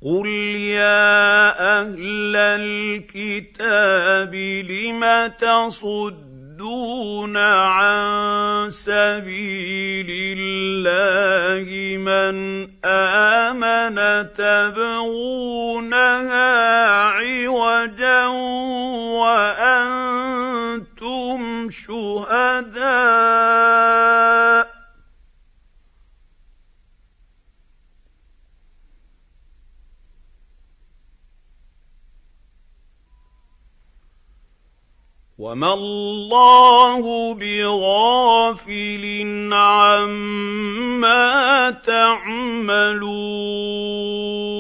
قل يا أهل الكتاب لم تصدون عن سبيل الله من آمن تبغونها عوجا وأنتم شهداء وما الله بغافل عما تعملون